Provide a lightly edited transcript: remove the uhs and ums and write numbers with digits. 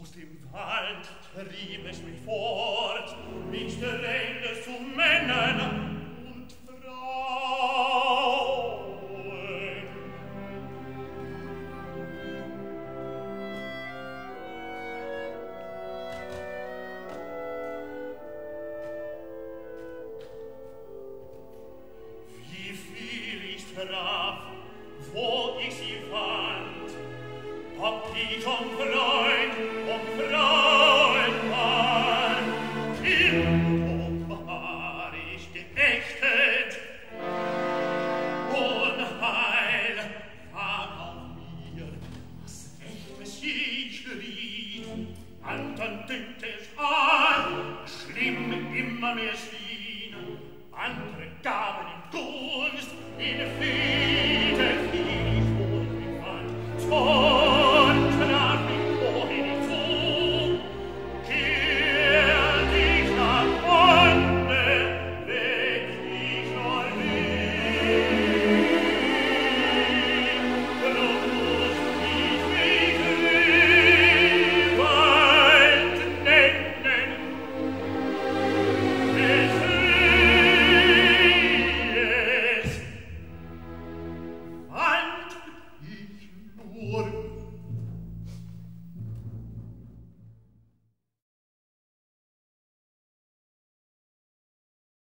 Aus dem Wald trieb es mich fort, mich drängte zu Männern und Frauen. Wie viel ich traf, wo ich sie fand, ob ich um Freund war, im war ich geächtet, Unheil war auf mir, was echtes ich geriet, andern dünkt es an, schlimm immer mehr schien, andern